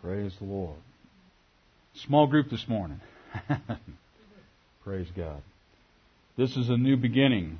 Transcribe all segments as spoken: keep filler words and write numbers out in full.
Praise the Lord. Small group this morning. Praise God. This is a new beginning.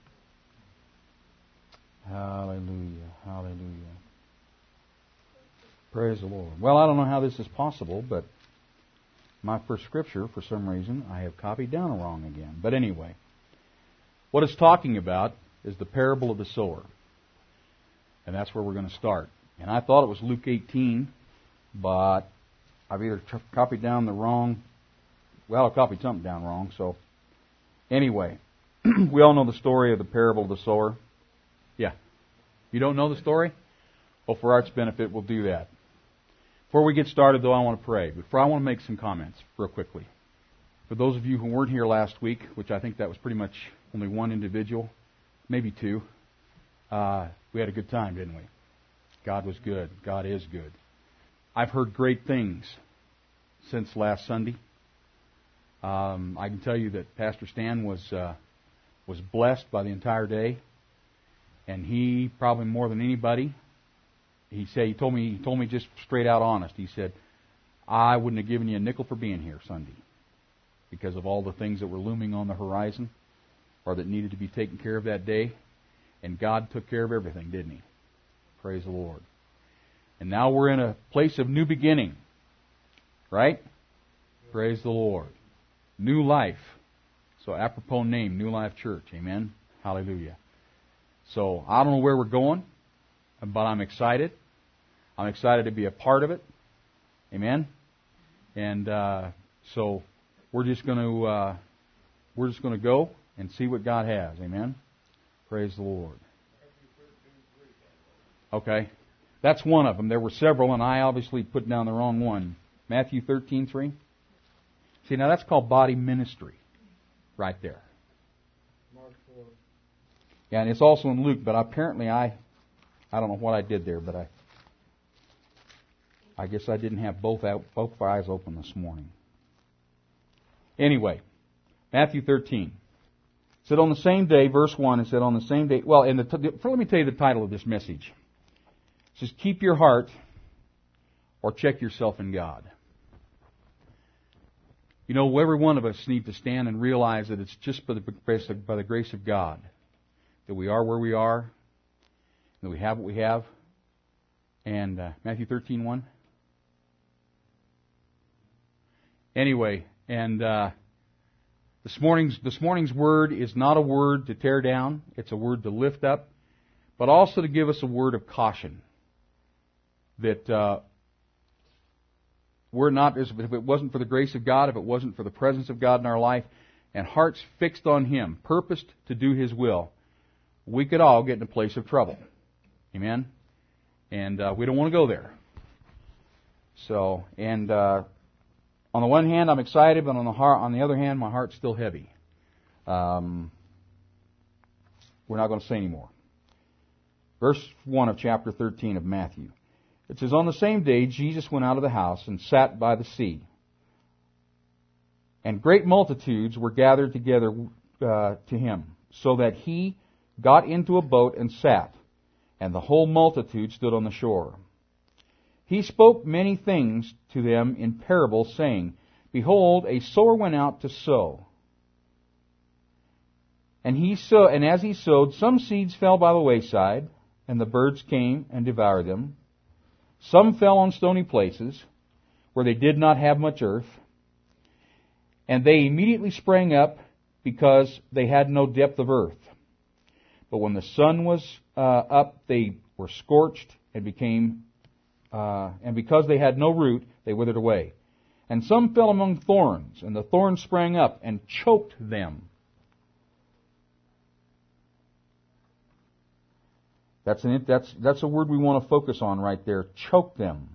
Hallelujah. Hallelujah. Praise the Lord. Well, I don't know how this is possible, but my first scripture, for some reason, I have copied down wrong again. But anyway, what it's talking about is the parable of the sower. And that's where we're going to start. And I thought it was Luke eighteen, but I've either t- copied down the wrong, well, I copied something down wrong. So anyway, we all know the story of the parable of the sower. Yeah. You don't know the story? Well, for Art's benefit, we'll do that. Before we get started, though, I want to pray. Before I want to make some comments real quickly. For those of you who weren't here last week, which I think that was pretty much only one individual, maybe two, uh, we had a good time, didn't we? God was good. God is good. I've heard great things since last Sunday. Um, I can tell you that Pastor Stan was uh, was blessed by the entire day, and he probably more than anybody. He said he told me he told me just straight out honest. He said, "I wouldn't have given you a nickel for being here Sunday because of all the things that were looming on the horizon or that needed to be taken care of that day, and God took care of everything, didn't He? Praise the Lord." And now we're in a place of new beginning. Right? Praise the Lord. New life. So apropos name, New Life Church. Amen? Hallelujah. So I don't know where we're going, but I'm excited. I'm excited to be a part of it. Amen? And uh, so we're just going to uh, we're just going to go and see what God has. Amen? Praise the Lord. Okay. That's one of them. There were several, and I obviously put down the wrong one. Matthew thirteen three. See, now that's called body ministry. Right there. Mark four. Yeah, and it's also in Luke, but apparently I I don't know what I did there, but I I guess I didn't have both out, both eyes open this morning. Anyway, Matthew thirteen. It said on the same day, verse one, it said on the same day, well, in the t- let me tell you the title of this message. It says, keep your heart or check yourself in God. You know, every one of us need to stand and realize that it's just by the grace of, by the grace of God that we are where we are, that we have what we have. And uh, Matthew thirteen one. Anyway, and uh, this morning's this morning's word is not a word to tear down; it's a word to lift up, but also to give us a word of caution. That uh, we're not, if it wasn't for the grace of God, if it wasn't for the presence of God in our life, and hearts fixed on Him, purposed to do His will, we could all get in a place of trouble. Amen? And uh, we don't want to go there. So, and uh, on the one hand, I'm excited, but on the heart, on the other hand, my heart's still heavy. Um, we're not going to say anymore. Verse one of chapter thirteen of Matthew. It says, on the same day Jesus went out of the house and sat by the sea. And great multitudes were gathered together uh, to him, so that he got into a boat and sat, and the whole multitude stood on the shore. He spoke many things to them in parables, saying, behold, a sower went out to sow. And he sow, and as he sowed, some seeds fell by the wayside, and the birds came and devoured them. Some fell on stony places, where they did not have much earth, and they immediately sprang up, because they had no depth of earth. But when the sun was uh, up, they were scorched, and became, uh, and because they had no root, they withered away. And some fell among thorns, and the thorns sprang up and choked them. That's an, that's that's a word we want to focus on right there. Choke them.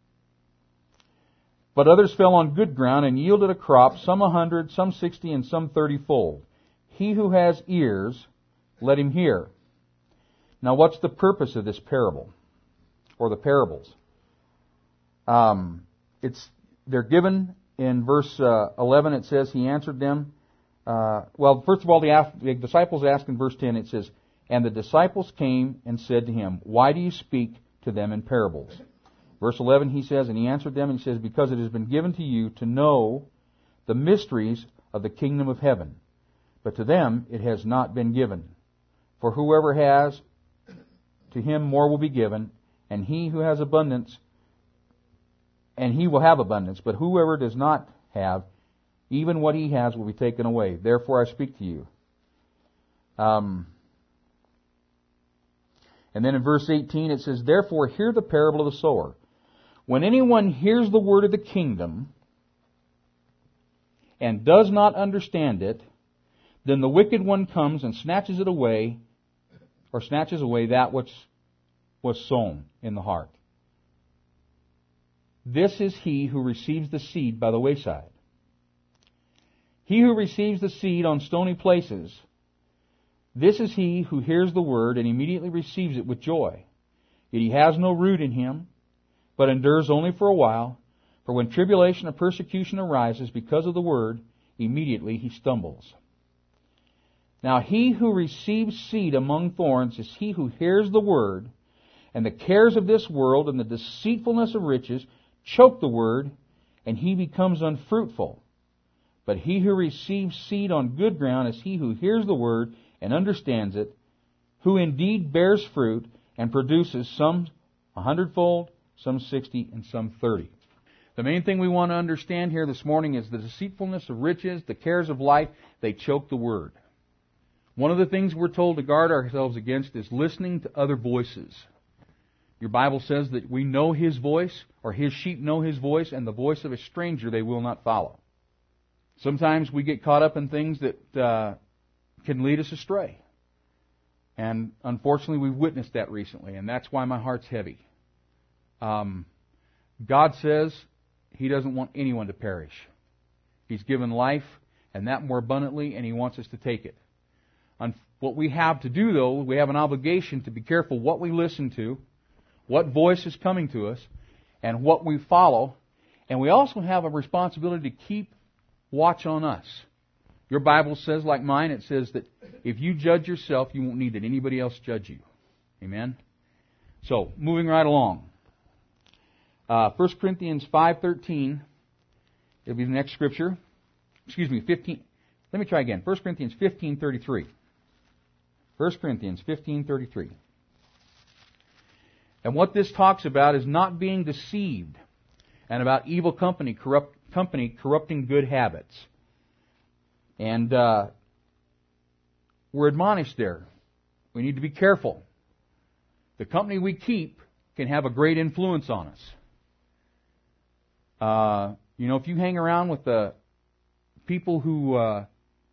But others fell on good ground and yielded a crop, some a hundred, some sixty, and some thirty-fold. He who has ears, let him hear. Now, what's the purpose of this parable, or the parables? Um, it's they're given in verse uh, eleven. It says he answered them. Uh, well, first of all, the, asked, the disciples asked in verse ten. It says, and the disciples came and said to him, why do you speak to them in parables? Verse eleven, he says, and he answered them and he says, because it has been given to you to know the mysteries of the kingdom of heaven, but to them it has not been given. For whoever has, to him more will be given, and he who has abundance, and he will have abundance. But whoever does not have, even what he has will be taken away. Therefore I speak to you. Um, and then in verse eighteen it says, therefore hear the parable of the sower. When anyone hears the word of the kingdom and does not understand it, then the wicked one comes and snatches it away, or snatches away that which was sown in the heart. This is he who receives the seed by the wayside. He who receives the seed on stony places, this is he who hears the word and immediately receives it with joy. Yet he has no root in him, but endures only for a while. For when tribulation or persecution arises because of the word, immediately he stumbles. Now he who receives seed among thorns is he who hears the word, and the cares of this world and the deceitfulness of riches choke the word, and he becomes unfruitful. But he who receives seed on good ground is he who hears the word and understands it, who indeed bears fruit and produces some a hundredfold, some sixty, and some thirty. The main thing we want to understand here this morning is the deceitfulness of riches, the cares of life, they choke the word. One of the things we're told to guard ourselves against is listening to other voices. Your Bible says that we know His voice, or His sheep know His voice, and the voice of a stranger they will not follow. Sometimes we get caught up in things that uh, can lead us astray. And unfortunately, we've witnessed that recently, and that's why my heart's heavy. Um, God says He doesn't want anyone to perish. He's given life, and that more abundantly, and He wants us to take it. And what we have to do, though, we have an obligation to be careful what we listen to, what voice is coming to us, and what we follow. And we also have a responsibility to keep watch on us. Your Bible says, like mine, it says that if you judge yourself, you won't need that anybody else judge you. Amen? So, moving right along. Uh, First Corinthians five thirteen, it'll be the next scripture. Excuse me, fifteen. Let me try again. First Corinthians fifteen thirty-three. First Corinthians fifteen thirty-three. And what this talks about is not being deceived, and about evil company, corrupt company corrupting good habits. And uh, we're admonished there. We need to be careful. The company we keep can have a great influence on us. Uh, you know, if you hang around with the people who uh,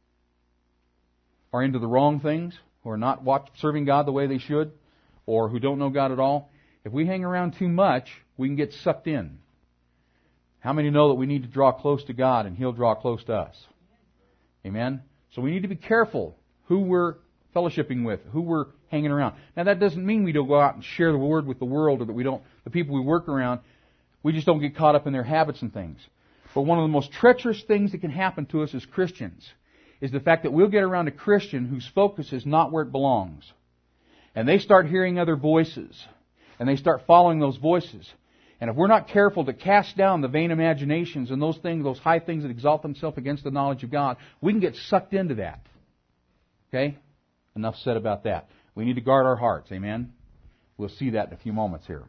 are into the wrong things, who are not watch, serving God the way they should, or who don't know God at all, if we hang around too much, we can get sucked in. How many know that we need to draw close to God and He'll draw close to us? Amen? So we need to be careful who we're fellowshipping with, who we're hanging around. Now that doesn't mean we don't go out and share the word with the world, or that we don't, the people we work around, we just don't get caught up in their habits and things. But one of the most treacherous things that can happen to us as Christians is the fact that we'll get around a Christian whose focus is not where it belongs. And they start hearing other voices. And they start following those voices. And if we're not careful to cast down the vain imaginations and those things, those high things that exalt themselves against the knowledge of God, we can get sucked into that. Okay? Enough said about that. We need to guard our hearts. Amen? We'll see that in a few moments here.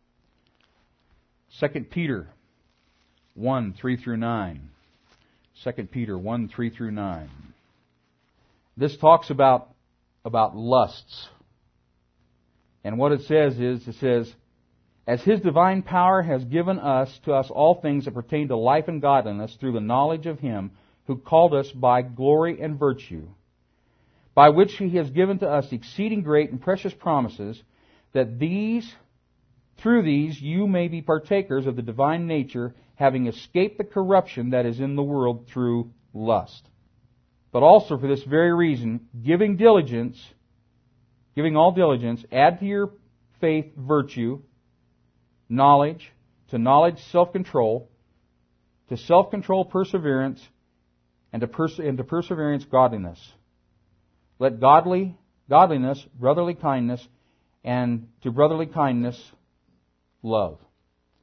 Second Peter one, three through nine. Second Peter one, three through nine. This talks about, about lusts. And what it says is, it says, as His divine power has given us to us all things that pertain to life and godliness through the knowledge of Him who called us by glory and virtue, by which He has given to us exceeding great and precious promises, that these, through these, you may be partakers of the divine nature, having escaped the corruption that is in the world through lust. But also for this very reason, giving diligence, giving all diligence, add to your faith virtue, knowledge, to knowledge self-control, to self-control perseverance, and to, perse- and to perseverance godliness. Let godly godliness, brotherly kindness, and to brotherly kindness, love.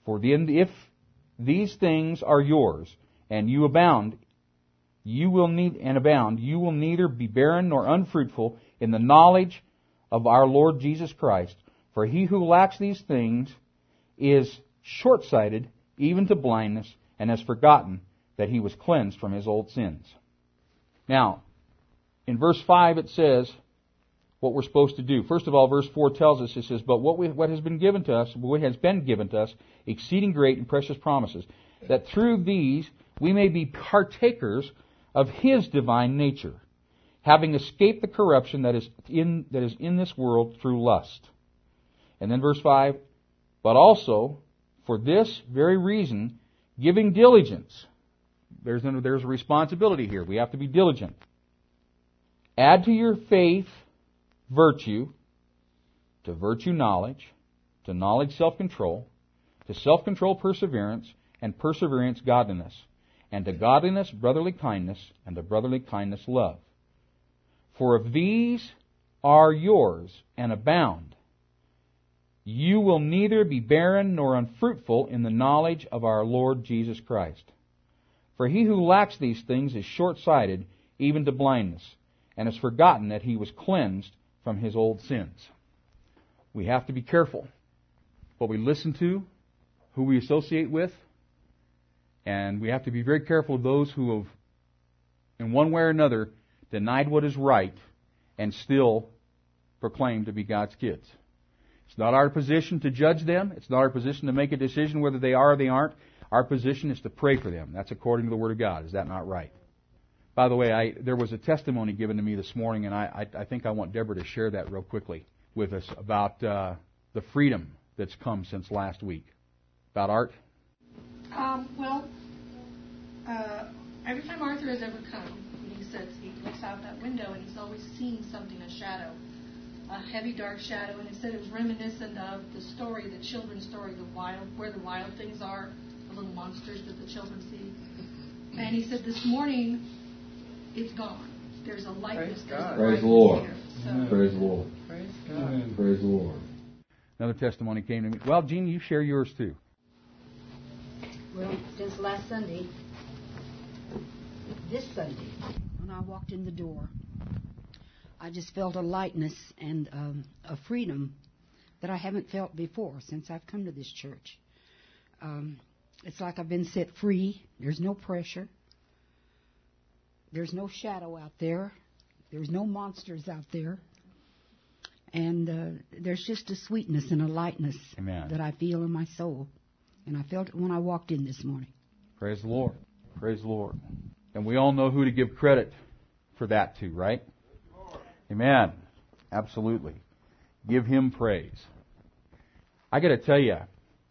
For then if these things are yours, and you abound, you will need and abound, you will neither be barren nor unfruitful in the knowledge of our Lord Jesus Christ. For he who lacks these things is short-sighted, even to blindness, and has forgotten that he was cleansed from his old sins. Now, in verse five it says what we're supposed to do. First of all, verse four tells us, it says, But what, we, what has been given to us, what has been given to us, exceeding great and precious promises, that through these we may be partakers of his divine nature, having escaped the corruption that is in that is in this world through lust. And then verse five, But also, for this very reason, giving diligence. There's a, there's a responsibility here. We have to be diligent. Add to your faith virtue, to virtue knowledge, to knowledge self-control, to self-control perseverance, and perseverance godliness, and to godliness brotherly kindness, and to brotherly kindness love. For if these are yours and abound, you will neither be barren nor unfruitful in the knowledge of our Lord Jesus Christ. For he who lacks these things is short-sighted, even to blindness, and has forgotten that he was cleansed from his old sins. We have to be careful what we listen to, who we associate with, and we have to be very careful of those who have, in one way or another, denied what is right and still proclaim to be God's kids. It's not our position to judge them. It's not our position to make a decision whether they are or they aren't. Our position is to pray for them. That's according to the Word of God. Is that not right? By the way, I, there was a testimony given to me this morning, and I, I, I think I want Deborah to share that real quickly with us about uh, the freedom that's come since last week. About Art? Um, well, uh, every time Arthur has ever come, he says he looks out that window and he's always seen something, a shadow, a heavy dark shadow, and he said it was reminiscent of the story, the children's story, the wild, where the wild things are, the little monsters that the children see. And he said this morning, it's gone. There's a lightness. There's a Praise the Lord. here. So, Praise the Lord. Praise God. Praise the Lord. Another testimony came to me. Well, Gene, you share yours too. Well, since last Sunday, this Sunday, when I walked in the door, I just felt a lightness and um, a freedom that I haven't felt before since I've come to this church. Um, it's like I've been set free. There's no pressure. There's no shadow out there. There's no monsters out there. And uh, there's just a sweetness and a lightness Amen. That I feel in my soul. And I felt it when I walked in this morning. Praise the Lord. Praise the Lord. And we all know who to give credit for that to, right? Amen. Absolutely. Give Him praise. I got to tell you,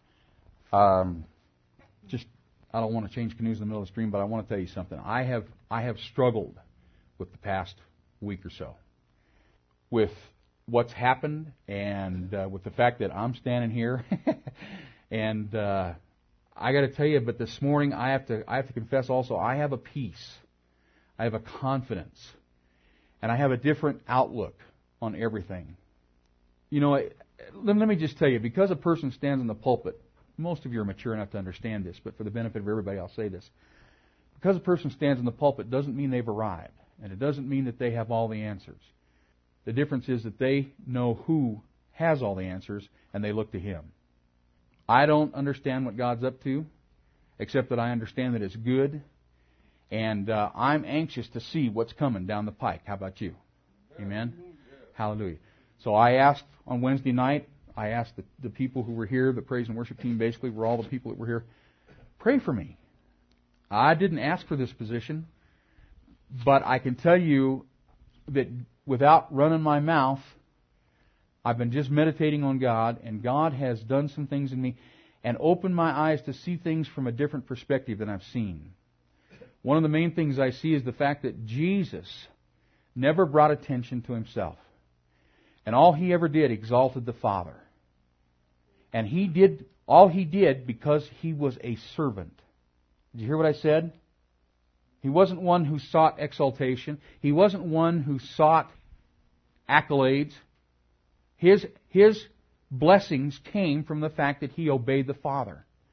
um, just I don't want to change canoes in the middle of the stream, but I want to tell you something. I have I have struggled with the past week or so with what's happened and uh, with the fact that I'm standing here, and uh, I got to tell you. But this morning, I have to I have to confess also, I have a peace, I have a confidence, and I have a different outlook on everything. You know, let, let me just tell you, because a person stands in the pulpit, most of you are mature enough to understand this, but for the benefit of everybody, I'll say this. Because a person stands in the pulpit doesn't mean they've arrived, and it doesn't mean that they have all the answers. The difference is that they know who has all the answers, and they look to Him. I don't understand what God's up to, except that I understand that it's good, and uh, I'm anxious to see what's coming down the pike. How about you? Amen? Hallelujah. So I asked on Wednesday night, I asked the, the people who were here, the praise and worship team basically were all the people that were here, pray for me. I didn't ask for this position, but I can tell you that without running my mouth, I've been just meditating on God, and God has done some things in me and opened my eyes to see things from a different perspective than I've seen. One of the main things I see is the fact that Jesus never brought attention to Himself. And all He ever did exalted the Father. And He did all He did because He was a servant. Did you hear what I said? He wasn't one who sought exaltation. He wasn't one who sought accolades. His, his blessings came from the fact that He obeyed the Father.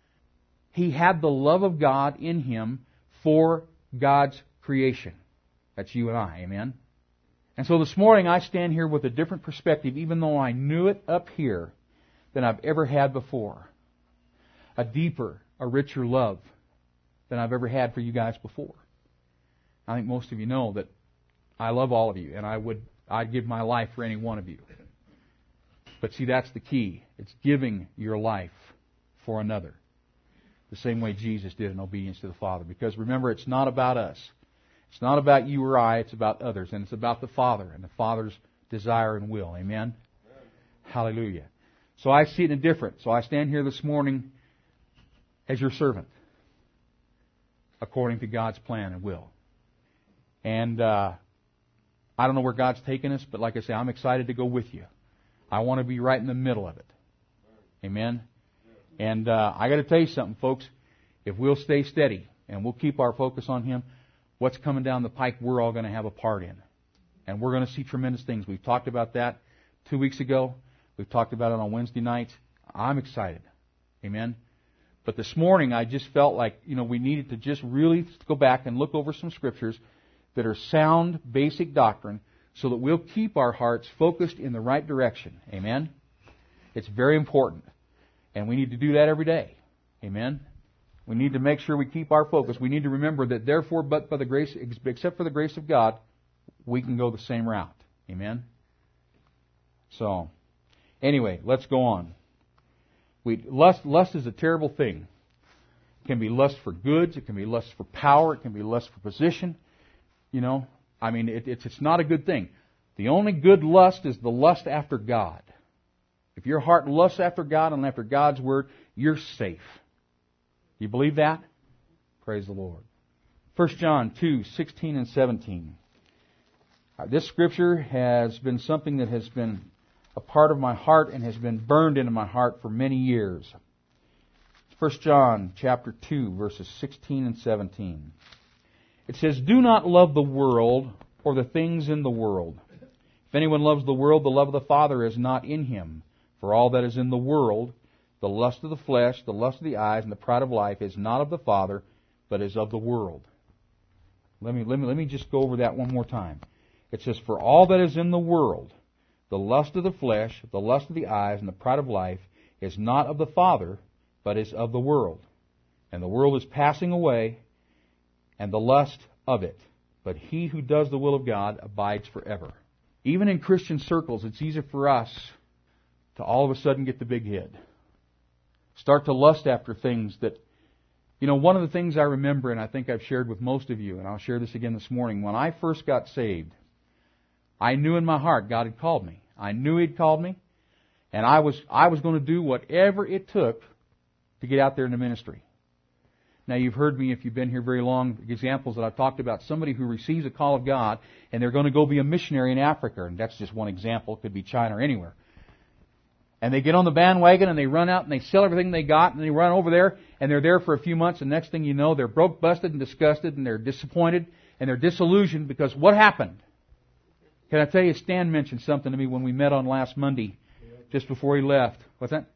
he had the love of God in him for God's creation. That's you and I, amen? And so this morning I stand here with a different perspective, even though I knew it up here, than I've ever had before. A deeper, a richer love than I've ever had for you guys before. I think most of you know that I love all of you, and I would I'd give my life for any one of you. But see, that's the key. It's giving your life for another. The same way Jesus did in obedience to the Father. Because remember, it's not about us. It's not about you or I. It's about others. And it's about the Father and the Father's desire and will. Amen? Amen. Hallelujah. So I see it in a different. So I stand here this morning as your servant, according to God's plan and will. And uh, I don't know where God's taking us, but like I say, I'm excited to go with you. I want to be right in the middle of it. Amen? And uh, I got to tell you something, folks. If we'll stay steady and we'll keep our focus on Him, what's coming down the pike, we're all going to have a part in. And we're going to see tremendous things. We've talked about that two weeks ago. We've talked about it on Wednesday nights. I'm excited. Amen? But this morning, I just felt like, you know, we needed to just really go back and look over some scriptures that are sound, basic doctrine, so that we'll keep our hearts focused in the right direction. Amen? It's very important. And we need to do that every day. Amen? We need to make sure we keep our focus. We need to remember that therefore, but by the grace, except for the grace of God, we can go the same route. Amen? So, anyway, let's go on. We, lust, lust is a terrible thing. It can be lust for goods. It can be lust for power. It can be lust for position. You know, I mean, it, it's, it's not a good thing. The only good lust is the lust after God. If your heart lusts after God and after God's Word, you're safe. You believe that? Praise the Lord. First John two, sixteen and seventeen. This scripture has been something that has been a part of my heart and has been burned into my heart for many years. First John chapter two, verses sixteen and seventeen. It says, "Do not love the world or the things in the world. If anyone loves the world, the love of the Father is not in him. For all that is in the world, the lust of the flesh, the lust of the eyes, and the pride of life is not of the Father, but is of the world." Let me, let me, let me just go over that one more time. It says, "For all that is in the world, the lust of the flesh, the lust of the eyes, and the pride of life is not of the Father, but is of the world. And the world is passing away, and the lust of it. But he who does the will of God abides forever." Even in Christian circles, it's easy for us to all of a sudden get the big head. Start to lust after things that, you know, one of the things I remember, and I think I've shared with most of you, and I'll share this again this morning, when I first got saved, I knew in my heart God had called me. I knew He'd called me, and I was I was going to do whatever it took to get out there in the ministry. Now, you've heard me, if you've been here very long, examples that I've talked about, somebody who receives a call of God, and they're going to go be a missionary in Africa, and that's just one example. It could be China or anywhere. And they get on the bandwagon, and they run out, and they sell everything they got, and they run over there, and they're there for a few months, and next thing you know, they're broke, busted, and disgusted, and they're disappointed, and they're disillusioned, because what happened? Can I tell you, Stan mentioned something to me when we met on last Monday, just before he left. What's that?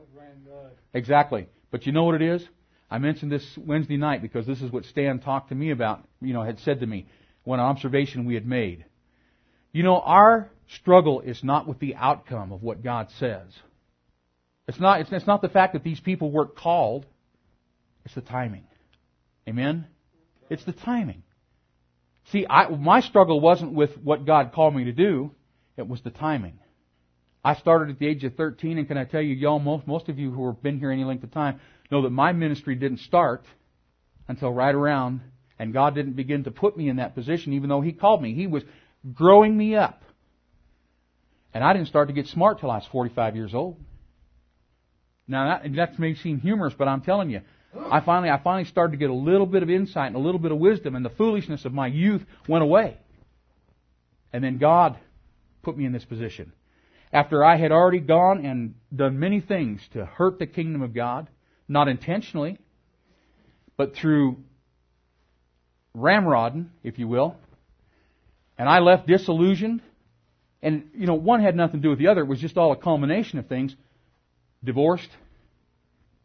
Exactly. But you know what it is? I mentioned this Wednesday night because this is what Stan talked to me about, you know, had said to me, one observation we had made. You know, our struggle is not with the outcome of what God says. It's not, it's, it's not the fact that these people weren't called. It's the timing. Amen? It's the timing. See, I, my struggle wasn't with what God called me to do. It was the timing. I started at the age of thirteen, and can I tell you, y'all, most, most of you who have been here any length of time, know that my ministry didn't start until right around, and God didn't begin to put me in that position, even though He called me. He was growing me up. And I didn't start to get smart till I was forty-five years old. Now, that, that may seem humorous, but I'm telling you, I finally, I finally started to get a little bit of insight and a little bit of wisdom, and the foolishness of my youth went away. And then God put me in this position. After I had already gone and done many things to hurt the kingdom of God, not intentionally, but through ramrodding, if you will. And I left disillusioned. And, you know, one had nothing to do with the other. It was just all a culmination of things. Divorced.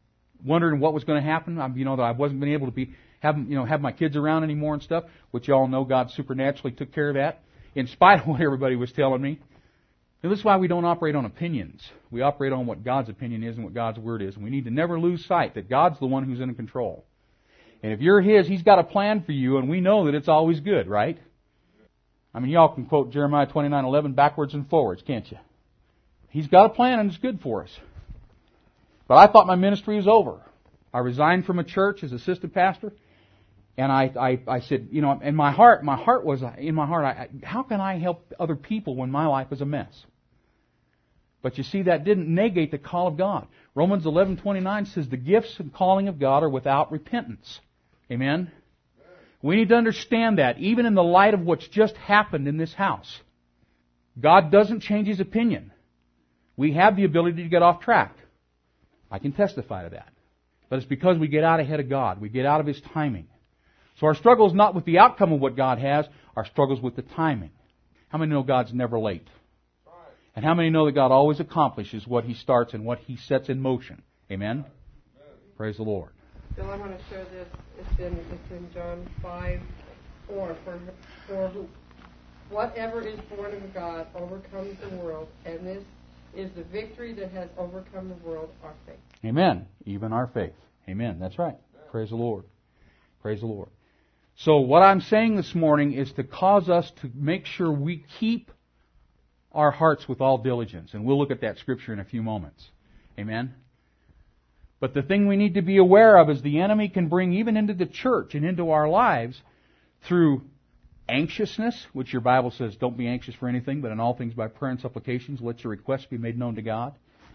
wondering what was going to happen. I, you know, that I wasn't been able to be have you know have my kids around anymore and stuff, which you all know God supernaturally took care of that, in spite of what everybody was telling me. And this is why we don't operate on opinions. We operate on what God's opinion is and what God's Word is. And we need to never lose sight that God's the one who's in control. And if you're His, He's got a plan for you, and we know that it's always good, right? I mean, y'all can quote Jeremiah twenty-nine eleven backwards and forwards, can't you? He's got a plan and it's good for us. But I thought my ministry was over. I resigned from a church as assistant pastor, and I, I, I said, you know, in my heart, my heart was, in my heart, I, how can I help other people when my life is a mess? But you see, that didn't negate the call of God. Romans eleven twenty-nine says the gifts and calling of God are without repentance. Amen? We need to understand that, even in the light of what's just happened in this house. God doesn't change His opinion. We have the ability to get off track. I can testify to that. But it's because we get out ahead of God. We get out of His timing. So our struggle is not with the outcome of what God has. Our struggle is with the timing. How many know God's never late? And how many know that God always accomplishes what He starts and what He sets in motion? Amen? Amen. Praise the Lord. Bill, I want to share this. It's in, it's in John five four. For, for who, whatever is born of God overcomes the world, and this is the victory that has overcome the world, our faith. Amen. Even our faith. Amen. That's right. Amen. Praise the Lord. Praise the Lord. So what I'm saying this morning is to cause us to make sure we keep our hearts with all diligence. And we'll look at that scripture in a few moments. Amen. But the thing we need to be aware of is the enemy can bring even into the church and into our lives through anxiousness, which your Bible says, don't be anxious for anything, but in all things by prayer and supplications, let your requests be made known to God.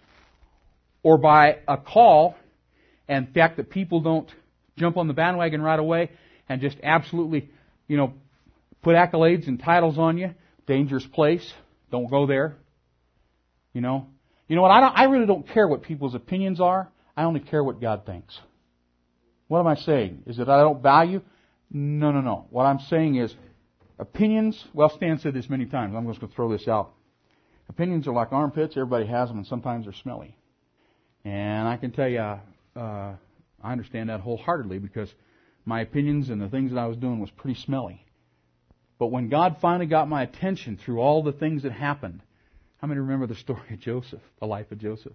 Or by a call, and the fact that people don't jump on the bandwagon right away and just absolutely, you know, put accolades and titles on you. Dangerous place. Don't go there. You know. You know what? I don't, I really don't care what people's opinions are. I only care what God thinks. What am I saying? Is it I don't value? No, no, no. What I'm saying is opinions, well, Stan said this many times. I'm just going to throw this out. Opinions are like armpits. Everybody has them, and sometimes they're smelly. And I can tell you, uh, I understand that wholeheartedly because my opinions and the things that I was doing was pretty smelly. But when God finally got my attention through all the things that happened, how many remember the story of Joseph, the life of Joseph?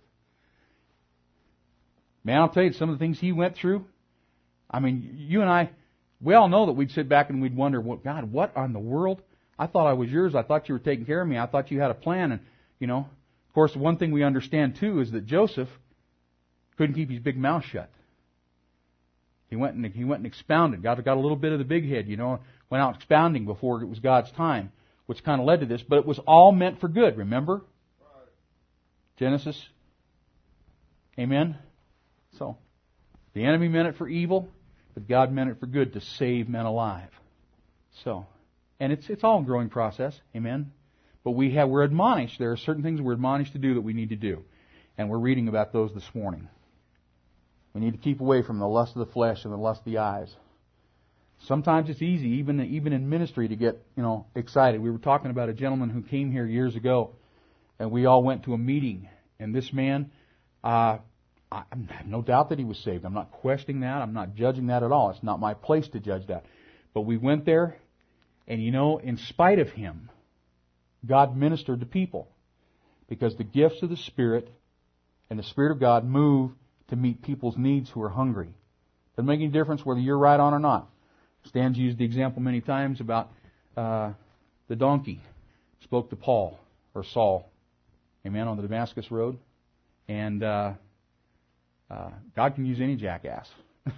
Man, I'll tell you, some of the things he went through, I mean, you and I, we all know that we'd sit back and we'd wonder, well, God, what on the world? I thought I was yours. I thought you were taking care of me. I thought you had a plan. And, you know, of course, one thing we understand, too, is that Joseph couldn't keep his big mouth shut. He went and he went and expounded. Got, got a little bit of the big head, you know, went out expounding before it was God's time, which kind of led to this. But it was all meant for good, remember? Genesis. Amen? So, the enemy meant it for evil, but God meant it for good to save men alive. So, and it's it's all a growing process. Amen? But we have, we're admonished. There are certain things we're admonished to do that we need to do. And we're reading about those this morning. We need to keep away from the lust of the flesh and the lust of the eyes. Sometimes it's easy, even even in ministry, to get, you know, excited. We were talking about a gentleman who came here years ago, and we all went to a meeting. And this man, uh, I have no doubt that he was saved. I'm not questioning that. I'm not judging that at all. It's not my place to judge that. But we went there, and you know, in spite of him, God ministered to people. Because the gifts of the Spirit and the Spirit of God move to meet people's needs who are hungry. Doesn't make any difference whether you're right on or not. Stan's used the example many times about uh, the donkey spoke to Paul, or Saul, amen, on the Damascus Road. And uh, uh, God can use any jackass.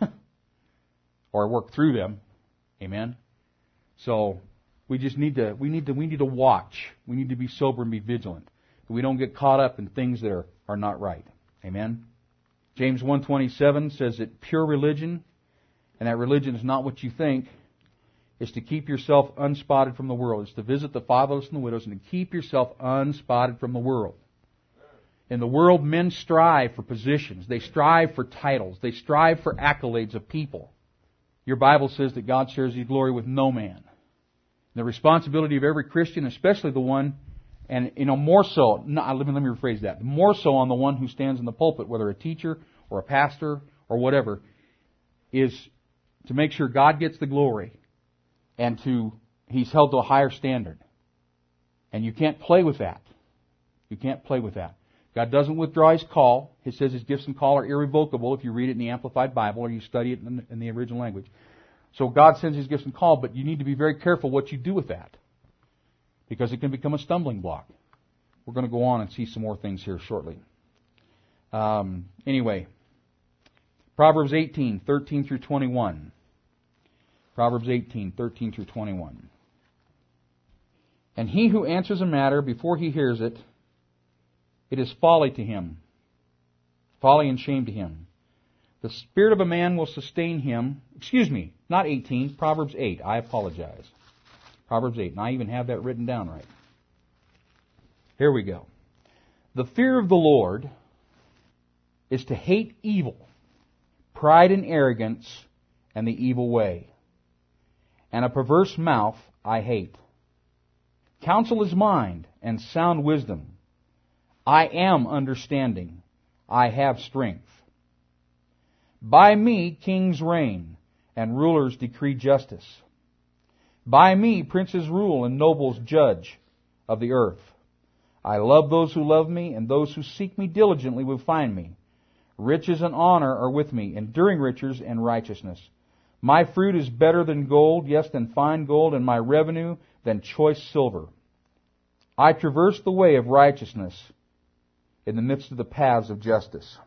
Or work through them. Amen. So we just need to we need to we need to watch. We need to be sober and be vigilant. We don't get caught up in things that are, are not right. Amen. James one twenty-seven says that pure religion, and that religion is not what you think, is to keep yourself unspotted from the world. It's to visit the fatherless and the widows and to keep yourself unspotted from the world. In the world, men strive for positions. They strive for titles. They strive for accolades of people. Your Bible says that God shares His glory with no man. The responsibility of every Christian, especially the one, and you know, more so, no, let me let me rephrase that, more so on the one who stands in the pulpit, whether a teacher or a pastor or whatever, is to make sure God gets the glory and to He's held to a higher standard. And you can't play with that. You can't play with that. God doesn't withdraw His call. He says His gifts and call are irrevocable if you read it in the Amplified Bible or you study it in the, in the original language. So God sends His gifts and call, but you need to be very careful what you do with that, because it can become a stumbling block. We're going to go on and see some more things here shortly. Um, anyway, Proverbs eighteen, thirteen through twenty-one. Proverbs eighteen, thirteen through twenty-one. And he who answers a matter before he hears it, it is folly to him, folly and shame to him. The spirit of a man will sustain him. Excuse me, not eighteen, Proverbs eight. I apologize. Proverbs eight, and I even have that written down right. Here we go. The fear of the Lord is to hate evil, pride and arrogance, and the evil way. And a perverse mouth I hate. Counsel is mine, and sound wisdom. I am understanding. I have strength. By me kings reign, and rulers decree justice. By me princes rule, and nobles judge of the earth. I love those who love me, and those who seek me diligently will find me. Riches and honor are with me, enduring riches and righteousness. My fruit is better than gold, yes, than fine gold, and my revenue than choice silver. I traverse the way of righteousness in the midst of the paths of justice.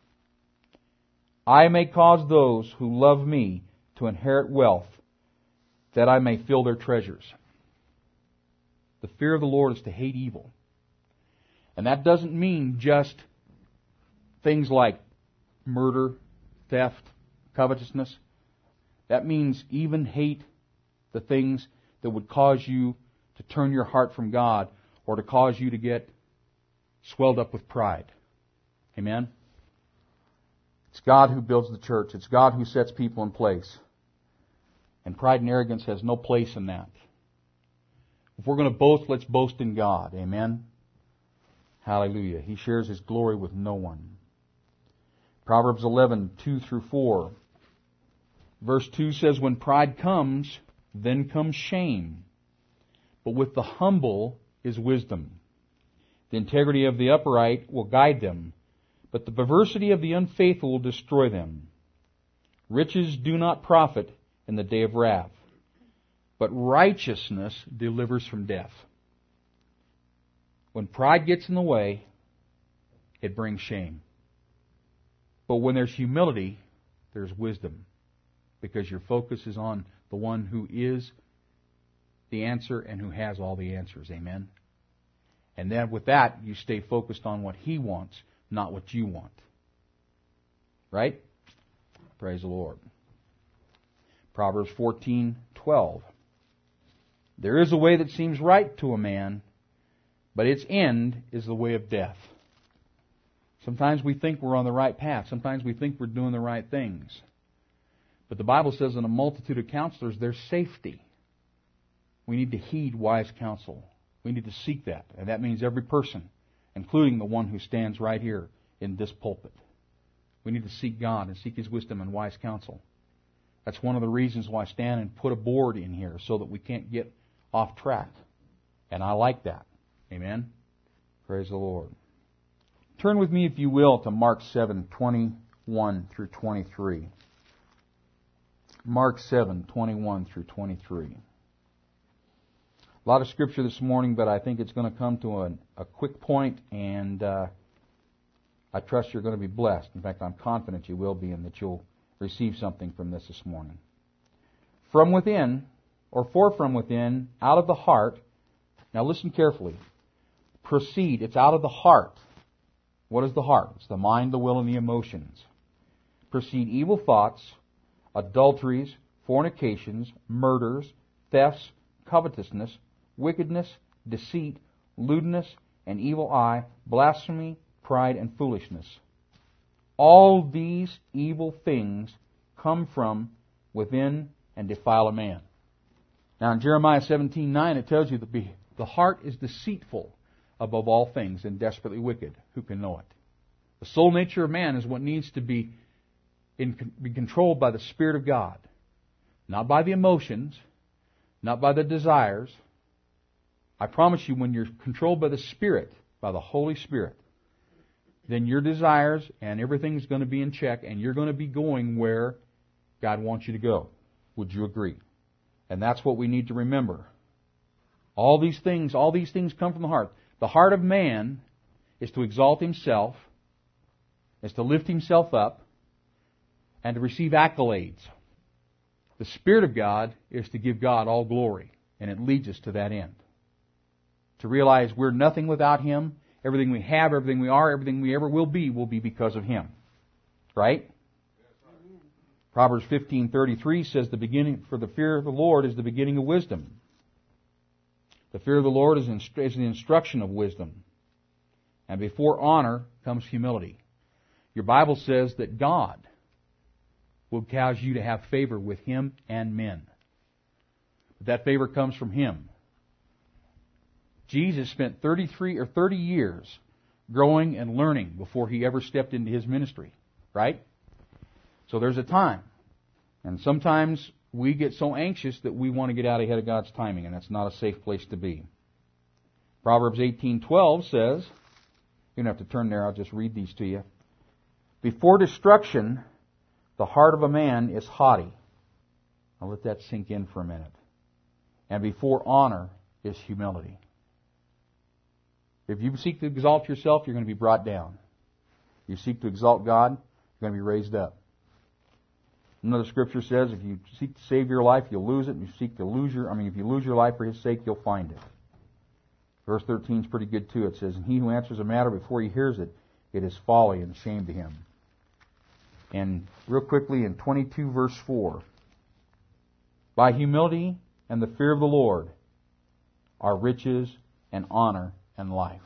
I may cause those who love me to inherit wealth, that I may fill their treasures. The fear of the Lord is to hate evil. And that doesn't mean just things like murder, theft, covetousness. That means even hate the things that would cause you to turn your heart from God or to cause you to get swelled up with pride. Amen? It's God who builds the church. It's God who sets people in place. And pride and arrogance has no place in that. If we're going to boast, let's boast in God. Amen? Hallelujah. He shares His glory with no one. Proverbs eleven, two through four. Verse two says, when pride comes, then comes shame. But with the humble is wisdom. The integrity of the upright will guide them, but the perversity of the unfaithful will destroy them. Riches do not profit in the day of wrath, but righteousness delivers from death. When pride gets in the way, it brings shame. But when there's humility, there's wisdom, because your focus is on the one who is the answer and who has all the answers. Amen? And then with that, you stay focused on what He wants, not what you want. Right? Praise the Lord. Proverbs fourteen, twelve. There is a way that seems right to a man, but its end is the way of death. Sometimes we think we're on the right path. Sometimes we think we're doing the right things. But the Bible says in a multitude of counselors, there's safety. We need to heed wise counsel. We need to seek that. And that means every person, including the one who stands right here in this pulpit. We need to seek God and seek His wisdom and wise counsel. That's one of the reasons why I stand and put a board in here, so that we can't get off track. And I like that. Amen? Praise the Lord. Turn with me, if you will, to Mark seven, twenty-one through twenty-three. Mark seven, twenty-one through twenty-three. A lot of scripture this morning, but I think it's going to come to a, a quick point, and uh, I trust you're going to be blessed. In fact, I'm confident you will be, and that you'll receive something from this this morning. From within, or for from within, out of the heart, now listen carefully, proceed, it's out of the heart. What is the heart? It's the mind, the will, and the emotions. Proceed evil thoughts, adulteries, fornications, murders, thefts, covetousness, wickedness, deceit, lewdness, an evil eye, blasphemy, pride, and foolishness. All these evil things come from within and defile a man. Now in Jeremiah seventeen nine it tells you that the heart is deceitful above all things and desperately wicked. Who can know it? The soul nature of man is what needs to be in, be controlled by the Spirit of God. Not by the emotions, not by the desires. I promise you, when you're controlled by the Spirit, by the Holy Spirit, then your desires and everything's going to be in check, and you're going to be going where God wants you to go. Would you agree? And that's what we need to remember. All these things, all these things come from the heart. The heart of man is to exalt himself, is to lift himself up, and to receive accolades. The Spirit of God is to give God all glory, and it leads us to that end. To realize we're nothing without Him. Everything we have, everything we are, everything we ever will be, will be because of Him. Right? Proverbs fifteen thirty-three says, "The beginning for the fear of the Lord is the beginning of wisdom." The fear of the Lord is, inst- is the instruction of wisdom. And before honor comes humility. Your Bible says that God will cause you to have favor with Him and men. But that favor comes from Him. Jesus spent thirty-three or thirty years growing and learning before He ever stepped into His ministry. Right? So there's a time. And sometimes we get so anxious that we want to get out ahead of God's timing, and that's not a safe place to be. Proverbs eighteen twelve says, you don't have to turn there, I'll just read these to you. "Before destruction, the heart of a man is haughty." I'll let that sink in for a minute. "And before honor is humility." If you seek to exalt yourself, you're going to be brought down. If you seek to exalt God, you're going to be raised up. Another scripture says, if you seek to save your life, you'll lose it. And if you seek to lose your, I mean, if you lose your life for His sake, you'll find it. Verse thirteen is pretty good too. It says, "And he who answers a matter before he hears it, it is folly and shame to him." And real quickly in twenty-two verse four, "By humility and the fear of the Lord are riches and honor and life."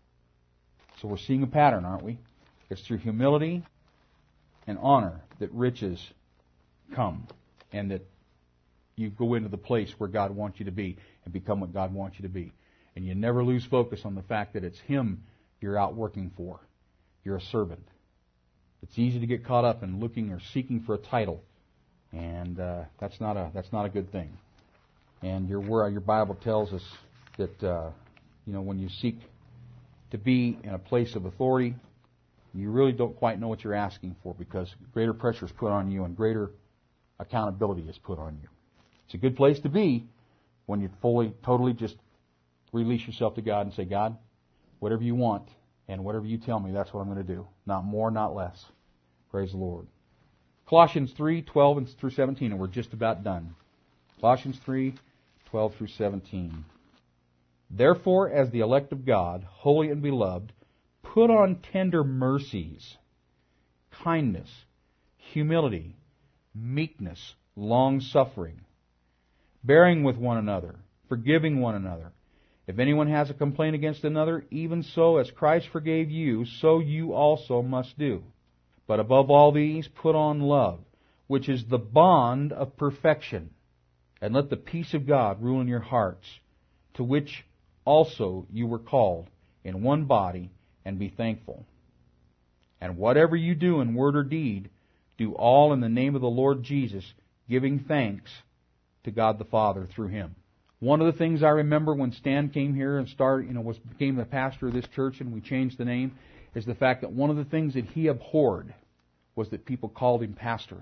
So we're seeing a pattern, aren't we? It's through humility and honor that riches come, and that you go into the place where God wants you to be and become what God wants you to be. And you never lose focus on the fact that it's Him you're out working for. You're a servant. It's easy to get caught up in looking or seeking for a title, and uh, that's not a that's not a good thing. And your word, your Bible tells us that uh, you know when you seek to be in a place of authority, you really don't quite know what you're asking for, because greater pressure is put on you and greater accountability is put on you. It's a good place to be when you fully, totally just release yourself to God and say, "God, whatever you want and whatever you tell me, that's what I'm going to do. Not more, not less." Praise the Lord. Colossians three twelve through seventeen, and we're just about done. Colossians three twelve through seventeen. "Therefore, as the elect of God, holy and beloved, put on tender mercies, kindness, humility, meekness, long-suffering, bearing with one another, forgiving one another. If anyone has a complaint against another, even so as Christ forgave you, so you also must do. But above all these, put on love, which is the bond of perfection. And let the peace of God rule in your hearts, to which also you were called in one body, and be thankful. And whatever you do in word or deed, do all in the name of the Lord Jesus, giving thanks to God the Father through Him." One of the things I remember when Stan came here and started, you know, was became the pastor of this church, and we changed the name, is the fact that one of the things that he abhorred was that people called him pastor.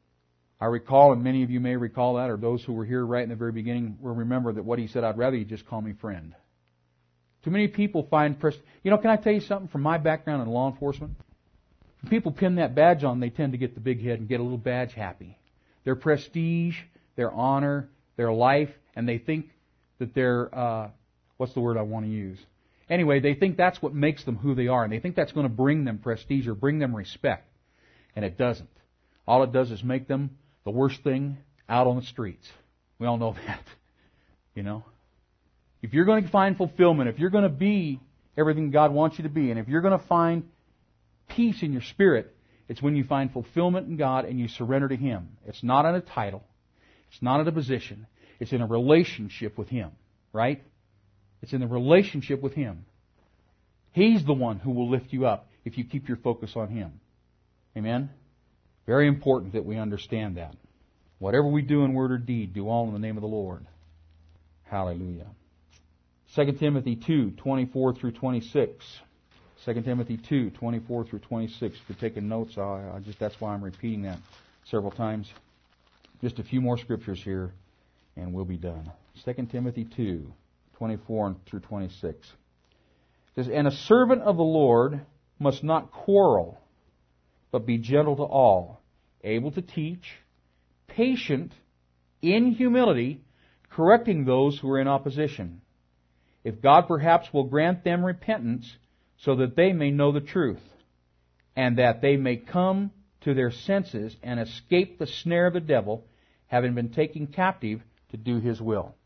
I recall, and many of you may recall that, or those who were here right in the very beginning will remember that what he said, "I'd rather you just call me friend." Too many people find, pres- you know, can I tell you something from my background in law enforcement? When people pin that badge on, they tend to get the big head and get a little badge happy. Their prestige, their honor, their life, and they think that they're, uh, what's the word I want to use? Anyway, they think that's what makes them who they are, and they think that's going to bring them prestige or bring them respect. And it doesn't. All it does is make them the worst thing out on the streets. We all know that. You know? If you're going to find fulfillment, if you're going to be everything God wants you to be, and if you're going to find peace in your spirit, it's when you find fulfillment in God and you surrender to Him. It's not in a title. It's not in a position. It's in a relationship with Him. Right? It's in the relationship with Him. He's the one who will lift you up if you keep your focus on Him. Amen? Very important that we understand that. Whatever we do in word or deed, do all in the name of the Lord. Hallelujah. Second Timothy two, twenty-four through twenty-six. Second Timothy two, twenty-four through twenty-six. If you're taking notes, I, I just that's why I'm repeating that several times. Just a few more scriptures here, and we'll be done. Second Timothy two, twenty-four through twenty-six. It says, "And a servant of the Lord must not quarrel, but be gentle to all, able to teach, patient, in humility, correcting those who are in opposition. If God perhaps will grant them repentance, so that they may know the truth, and that they may come to their senses and escape the snare of the devil, having been taken captive to do his will."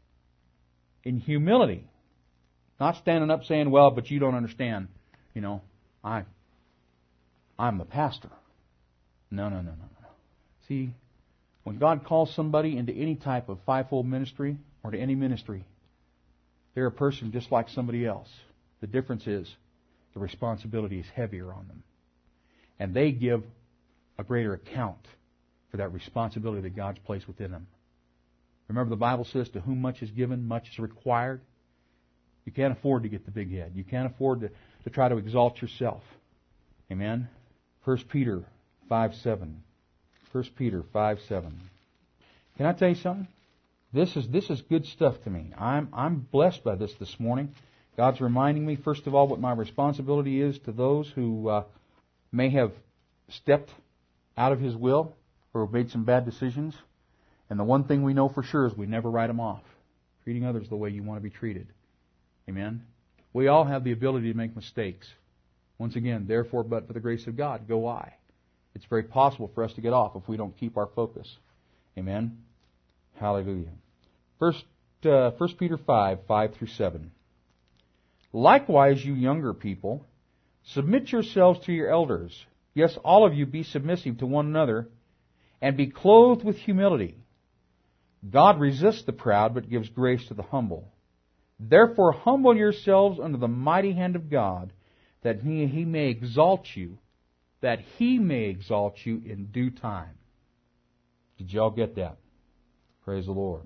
In humility. Not standing up saying, "Well, but you don't understand. You know, I, I'm the pastor." No, no, no, no, no. See, when God calls somebody into any type of fivefold ministry or to any ministry, they're a person just like somebody else. The difference is the responsibility is heavier on them. And they give a greater account for that responsibility that God's placed within them. Remember, the Bible says, "To whom much is given, much is required." You can't afford to get the big head. You can't afford to, to try to exalt yourself. Amen? First Peter five seven. First Peter five seven. Can I tell you something? This is this is good stuff to me. I'm I'm blessed by this this morning. God's reminding me, first of all, what my responsibility is to those who uh, may have stepped out of His will or made some bad decisions. And the one thing we know for sure is we never write them off. Treating others the way you want to be treated. Amen? We all have the ability to make mistakes. Once again, therefore, but for the grace of God, go I. It's very possible for us to get off if we don't keep our focus. Amen? Hallelujah. First, uh, First Peter five, five through seven. "Likewise, you younger people, submit yourselves to your elders. Yes, all of you be submissive to one another, and be clothed with humility. God resists the proud, but gives grace to the humble. Therefore humble yourselves under the mighty hand of God, that he, he may exalt you, that He may exalt you in due time." Did y'all get that? Praise the Lord.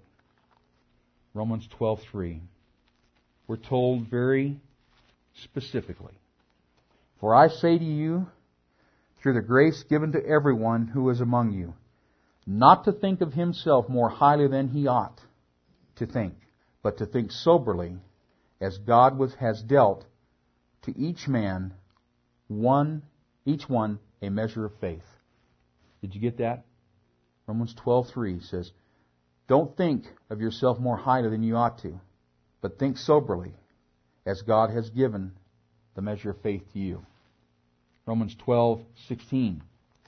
Romans twelve three. We're told very specifically, "For I say to you, through the grace given to everyone who is among you, not to think of himself more highly than he ought to think, but to think soberly, as God was, has dealt to each man one, each one a measure of faith." Did you get that? Romans twelve three says, "Don't think of yourself more highly than you ought to, but think soberly, as God has given the measure of faith to you." Romans twelve sixteen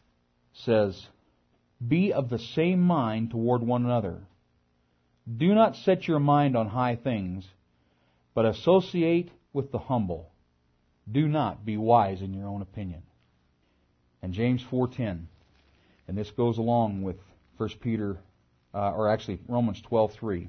says, "Be of the same mind toward one another. Do not set your mind on high things, but associate with the humble. Do not be wise in your own opinion." And James four ten, and this goes along with First Peter, uh, or actually Romans twelve three.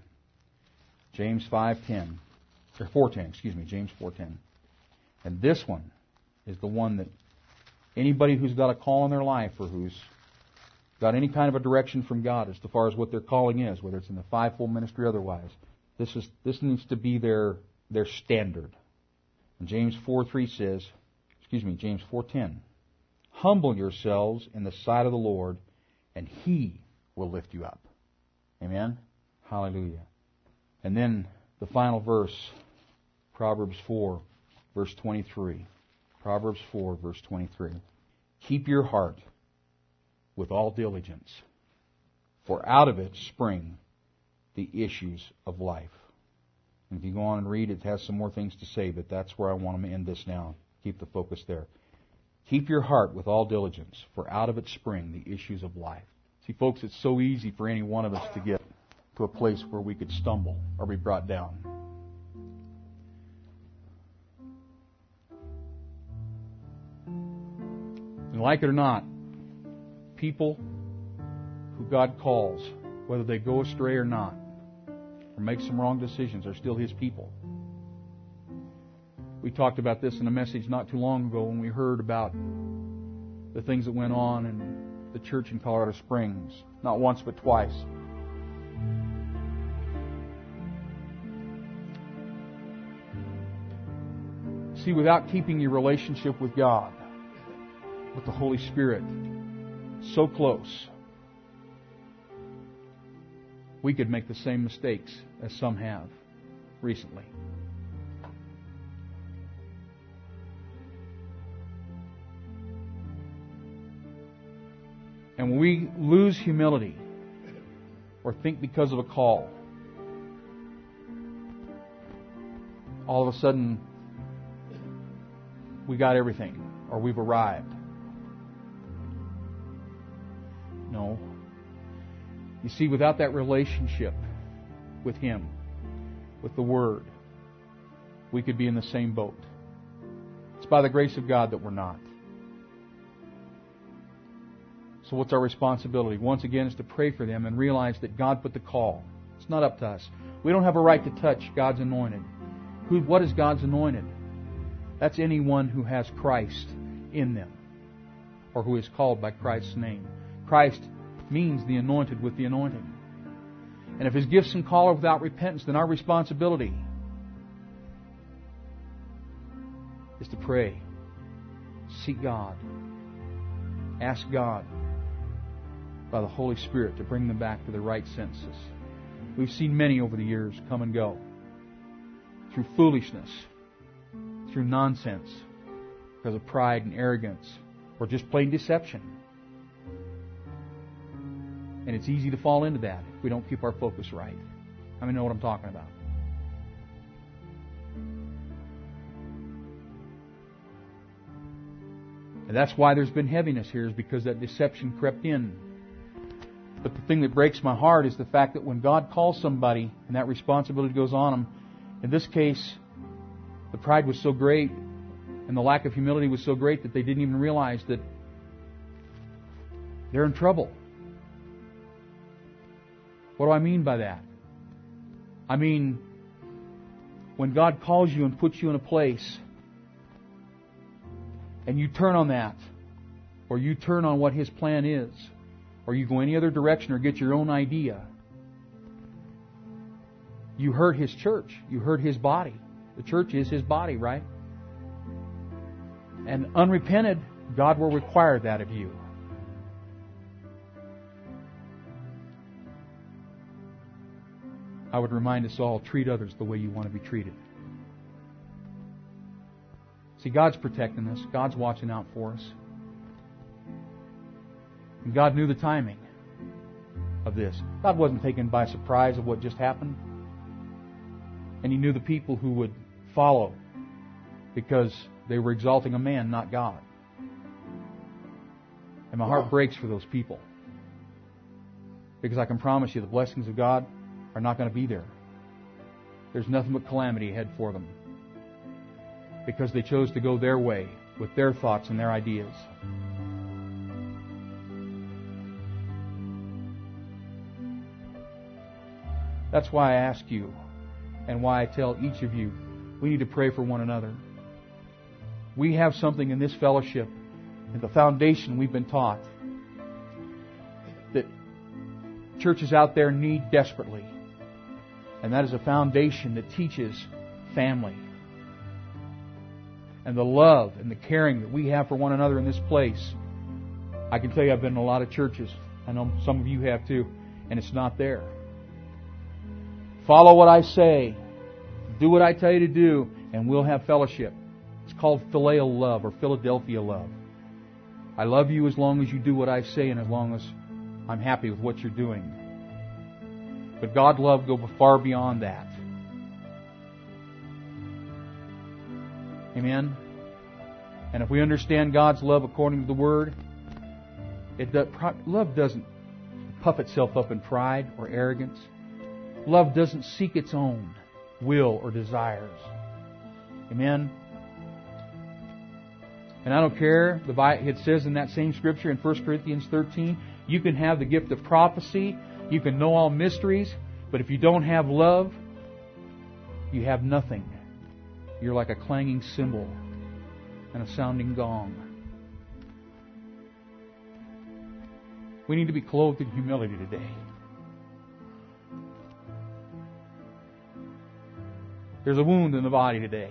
James five ten, or four ten, excuse me, James four ten. And this one is the one that anybody who's got a call in their life or who's got any kind of a direction from God as far as what their calling is, whether it's in the fivefold ministry or otherwise, this is this needs to be their their standard. And James four three says, excuse me, James four ten, "Humble yourselves in the sight of the Lord, and He will lift you up." Amen? Hallelujah. And then the final verse, Proverbs four, verse twenty-three. Proverbs four, verse twenty-three. "Keep your heart with all diligence, for out of it spring the issues of life." And if you go on and read, it has some more things to say, but that's where I want to end this now. Keep the focus there. Keep your heart with all diligence, for out of it spring the issues of life. See, folks, it's so easy for any one of us to get to a place where we could stumble or be brought down. And like it or not, people who God calls, whether they go astray or not, or make some wrong decisions, are still His people. We talked about this in a message not too long ago when we heard about the things that went on in the church in Colorado Springs. Not once, but twice. See, without keeping your relationship with God, with the Holy Spirit, so close, we could make the same mistakes as some have recently. And when we lose humility or think because of a call, all of a sudden we got everything, or we've arrived. No. You see, without that relationship with Him, with the Word, we could be in the same boat. It's by the grace of God that we're not. So what's our responsibility? Once again, is to pray for them and realize that God put the call. It's not up to us. We don't have a right to touch God's anointed. Who? What is God's anointed? That's anyone who has Christ in them, or who is called by Christ's name. Christ means the anointed with the anointing. And if His gifts and call are without repentance, then our responsibility is to pray, seek God, ask God by the Holy Spirit to bring them back to the right senses. We've seen many over the years come and go through foolishness, through nonsense, because of pride and arrogance, or just plain deception. And it's easy to fall into that if we don't keep our focus right. How many know what I'm talking about? And that's why there's been heaviness here, is because that deception crept in. But the thing that breaks my heart is the fact that when God calls somebody and that responsibility goes on them, in this case, the pride was so great and the lack of humility was so great that they didn't even realize that they're in trouble. What do I mean by that? I mean, when God calls you and puts you in a place and you turn on that, or you turn on what His plan is, or you go any other direction or get your own idea, you hurt His church. You hurt His body. The church is His body, right? And unrepented, God will require that of you. I would remind us all, treat others the way you want to be treated. See, God's protecting us. God's watching out for us. And God knew the timing of this. God wasn't taken by surprise of what just happened. And He knew the people who would follow because they were exalting a man, not God. And my heart breaks for those people. Because I can promise you the blessings of God are not going to be there. There's nothing but calamity ahead for them. Because they chose to go their way with their thoughts and their ideas. That's why I ask you, and why I tell each of you, we need to pray for one another. We have something in this fellowship, and the foundation we've been taught, that churches out there need desperately. And that is a foundation that teaches family. And the love and the caring that we have for one another in this place. I can tell you I've been in a lot of churches. I know some of you have too. And it's not there. Follow what I say. Do what I tell you to do. And we'll have fellowship. It's called filial love or Philadelphia love. I love you as long as you do what I say and as long as I'm happy with what you're doing. But God's love goes far beyond that. Amen? And if we understand God's love according to the Word, it does, love doesn't puff itself up in pride or arrogance. Love doesn't seek its own will or desires. Amen? And I don't care, it says in that same scripture in First Corinthians thirteen, you can have the gift of prophecy, you can know all mysteries, but if you don't have love, you have nothing. You're like a clanging cymbal and a sounding gong. We need to be clothed in humility today. There's a wound in the body today.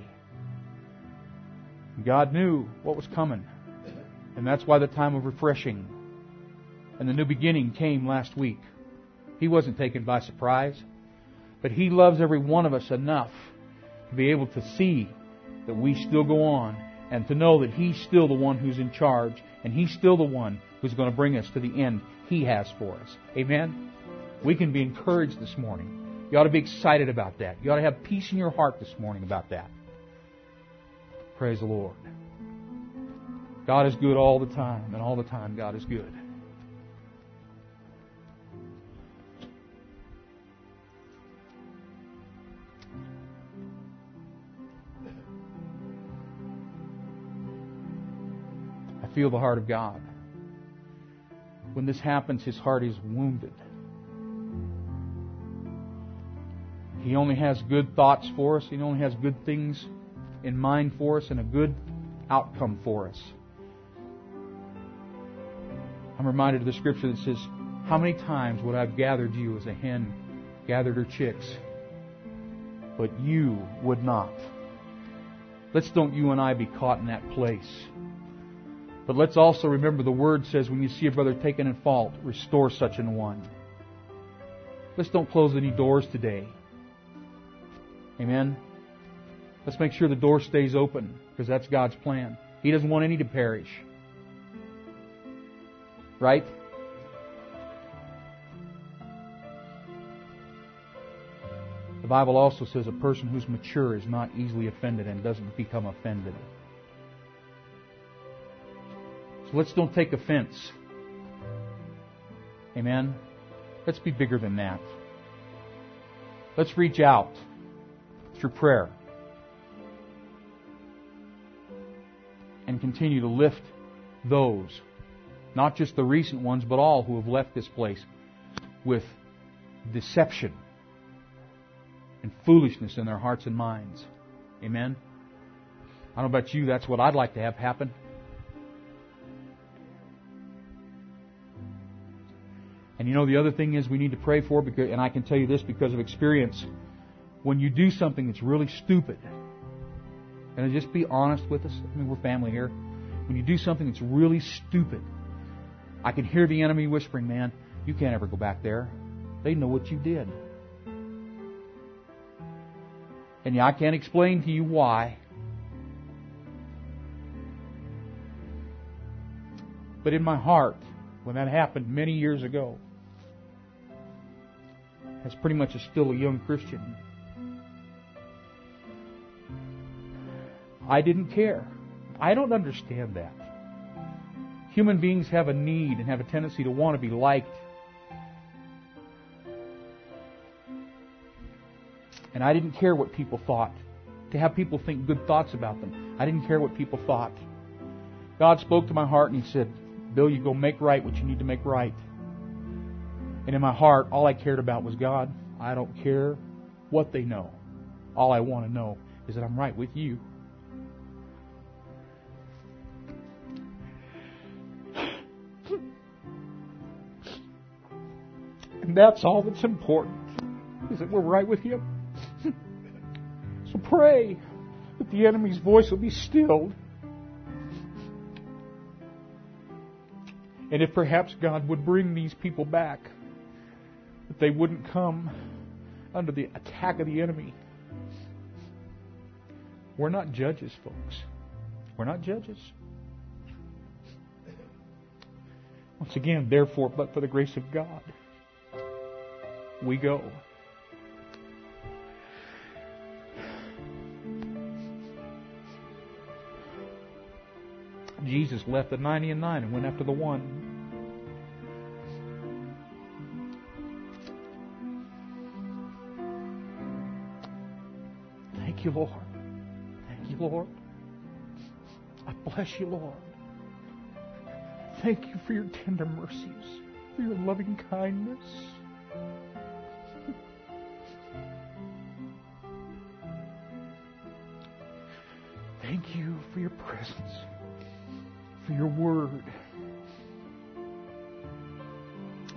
God knew what was coming. And that's why the time of refreshing and the new beginning came last week. He wasn't taken by surprise. But He loves every one of us enough to be able to see that we still go on and to know that He's still the one who's in charge and He's still the one who's going to bring us to the end He has for us. Amen? We can be encouraged this morning. You ought to be excited about that. You ought to have peace in your heart this morning about that. Praise the Lord. God is good all the time, and all the time God is good. I feel the heart of God. When this happens, His heart is wounded. He only has good thoughts for us. He only has good things in mind for us and a good outcome for us. I'm reminded of the scripture that says, how many times would I have gathered you as a hen gathered her chicks, but you would not. Let's don't you and I be caught in that place. But let's also remember the Word says when you see a brother taken in fault, restore such an one. Let's don't close any doors today. Amen? Let's make sure the door stays open, because that's God's plan. He doesn't want any to perish. Right? The Bible also says a person who's mature is not easily offended and doesn't become offended. So let's don't take offense. Amen? Let's be bigger than that. Let's reach out through prayer and continue to lift those, not just the recent ones, but all who have left this place with deception and foolishness in their hearts and minds. Amen? I don't know about you, that's what I'd like to have happen. And you know, the other thing is we need to pray for, because, and I can tell you this because of experience, when you do something that's really stupid, and just be honest with us, I mean, we're family here. When you do something that's really stupid, I can hear the enemy whispering, man, you can't ever go back there. They know what you did. And yeah, I can't explain to you why. But in my heart, when that happened many years ago, as pretty much as still a young Christian, I didn't care. I don't understand that. Human beings have a need and have a tendency to want to be liked. And I didn't care what people thought. To have people think good thoughts about them. I didn't care what people thought. God spoke to my heart and He said, Bill, you go make right what you need to make right. And in my heart, all I cared about was God. I don't care what they know. All I want to know is that I'm right with you. And that's all that's important, is that we're right with Him. So pray that the enemy's voice will be stilled. And if perhaps God would bring these people back, that they wouldn't come under the attack of the enemy. We're not judges, folks. We're not judges. Once again, therefore, but for the grace of God, we go. Jesus left the ninety and nine and went after the one. Thank you, Lord. Thank you, Lord. I bless you, Lord. Thank you for your tender mercies, for your loving kindness. Thank you for your presence, for your word.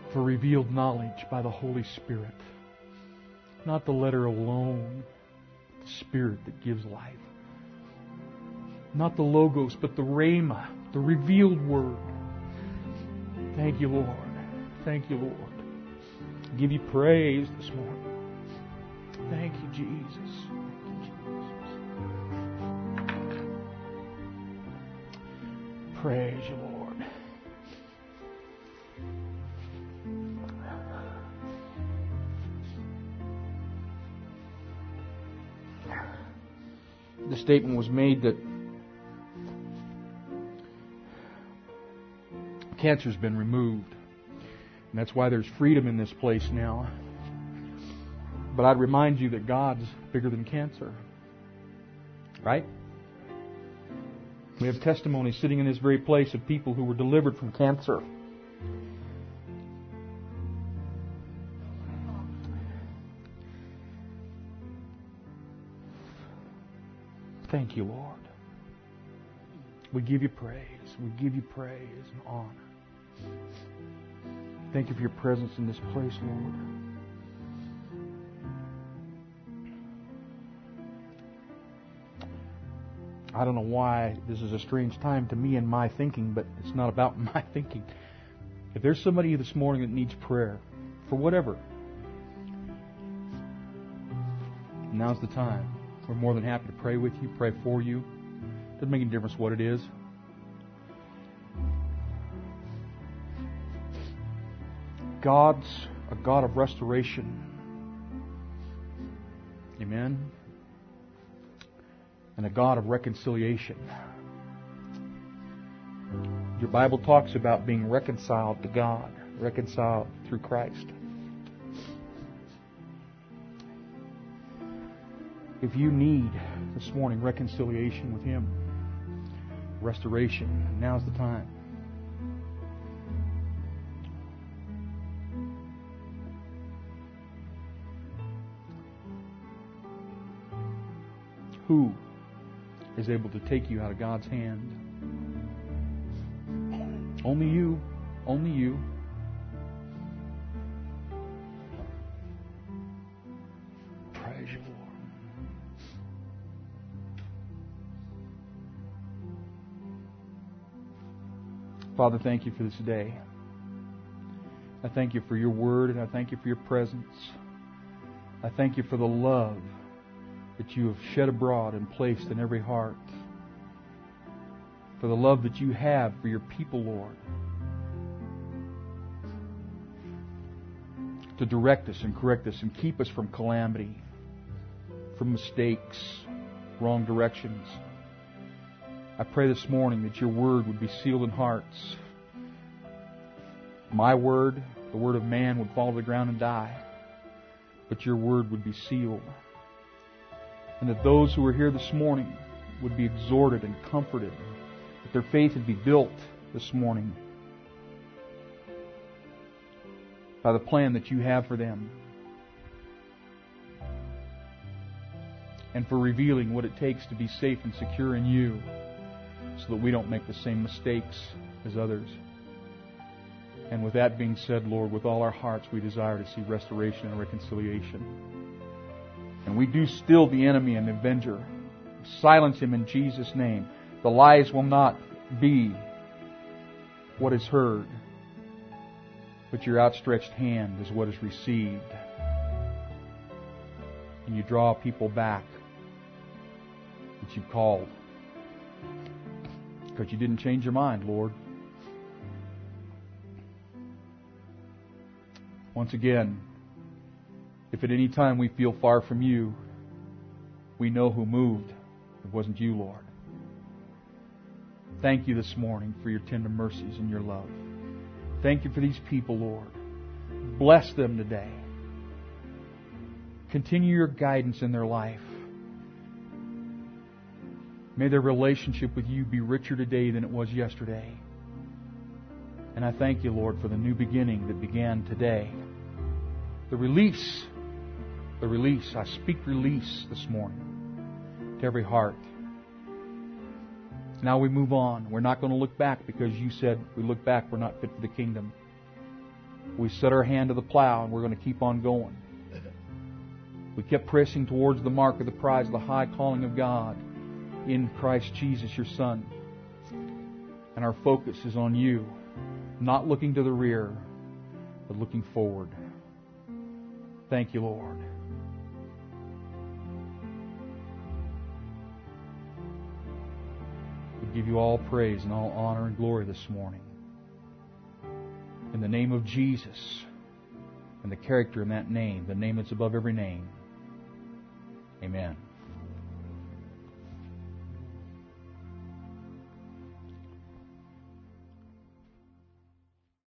for revealed knowledge by the Holy Spirit. Not the letter alone, the Spirit that gives life. Not the logos, but the rhema, the revealed word. Thank you, Lord. Thank you, Lord. I give you praise this morning. Thank you, Jesus. Thank you, Jesus. Praise you, Lord. The statement was made that cancer's been removed. And that's why there's freedom in this place now. But I'd remind you that God's bigger than cancer. Right? We have testimonies sitting in this very place of people who were delivered from cancer. Thank you, Lord. We give you praise. We give you praise and honor. Thank you for your presence in this place, Lord. I don't know why this is a strange time to me in my thinking, but it's not about my thinking. If there's somebody this morning that needs prayer, for whatever, now's the time. We're more than happy to pray with you, pray for you. Doesn't make any difference what it is. God's a God of restoration. Amen. And a God of reconciliation. Your Bible talks about being reconciled to God, reconciled through Christ. If you need this morning reconciliation with Him, restoration, now's the time. Who is able to take you out of God's hand? Only you. Only you. Praise you, Lord. Father, thank you for this day. I thank you for your word, and I thank you for your presence. I thank you for the love that you have shed abroad and placed in every heart. For the love that you have for your people, Lord. To direct us and correct us and keep us from calamity, from mistakes, wrong directions. I pray this morning that your word would be sealed in hearts. My word, the word of man, would fall to the ground and die. But your word would be sealed. And that those who are here this morning would be exhorted and comforted. That their faith would be built this morning by the plan that you have for them. And for revealing what it takes to be safe and secure in you, so that we don't make the same mistakes as others. And with that being said, Lord, with all our hearts we desire to see restoration and reconciliation. And we do still the enemy and the avenger. Silence him in Jesus' name. The lies will not be what is heard, but your outstretched hand is what is received. And you draw people back that you've called. Because you didn't change your mind, Lord. Once again, if at any time we feel far from you, we know who moved. It wasn't you, Lord. Thank you this morning for your tender mercies and your love. Thank you for these people, Lord. Bless them today. Continue your guidance in their life. May their relationship with you be richer today than it was yesterday. And I thank you, Lord, for the new beginning that began today. The release. The release. I speak release this morning to every heart. Now we move on. We're not going to look back because you said we look back, we're not fit for the kingdom. We set our hand to the plow and we're going to keep on going. We kept pressing towards the mark of the prize of the high calling of God in Christ Jesus, your Son. And our focus is on you, not looking to the rear, but looking forward. Thank you, Lord. We give you all praise and all honor and glory this morning. In the name of Jesus, and the character in that name, the name that's above every name. Amen.